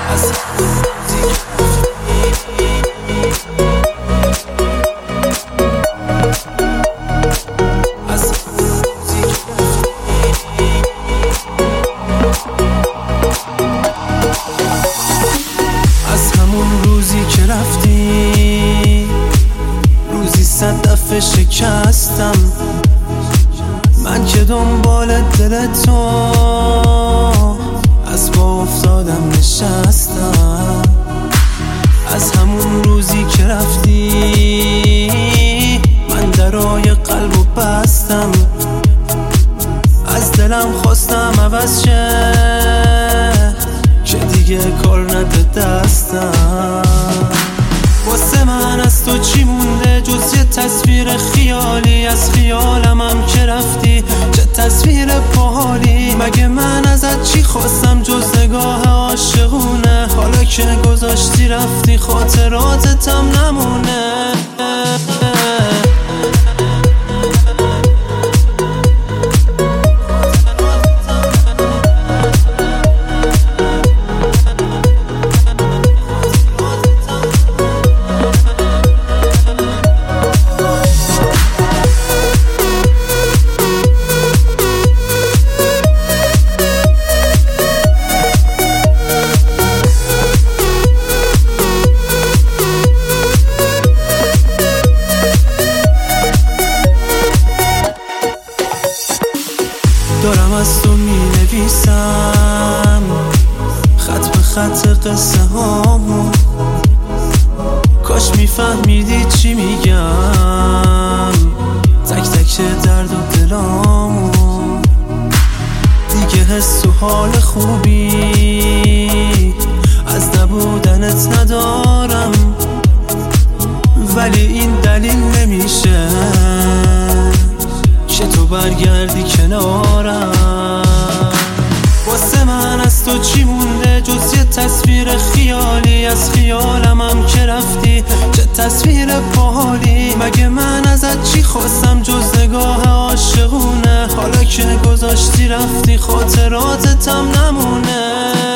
از همون روزی که رفتی، روزی 100 دفعه شکستم، من که دنبال دل تو از پا افتادم نشستم. از همون روزی که رفتی من درای قلبو بستم، از دلم خواستم عوض شه که دیگه کار نده دستم. واسه من از تو چی مونده جز یه تصویر خیالی؟ از خیالم هم که رفتی چه تصویر باحالی. مگه من ازت چی خواستم جز نگاه عاشقونه؟ حالا که گذاشتی رفتی خاطراتتم نمونه. دارم از تو می نویسم خط به خط قصه هامو، کاش میفهمیدی چی میگم، تک تک درد و دلامو. دیگه حس و حال خوبی از نبودنت ندارم، ولی این دلیل نمیشه که تو برگردی کنارم. واسه من از تو چی مونده جز یه تصویر خیالی؟ از خیالم هم که رفتی چه تصویر باحالی. مگه من ازت چی خواستم جز نگاه عاشقونه؟ حالا که گذاشتی رفتی خاطراتتم نمونه.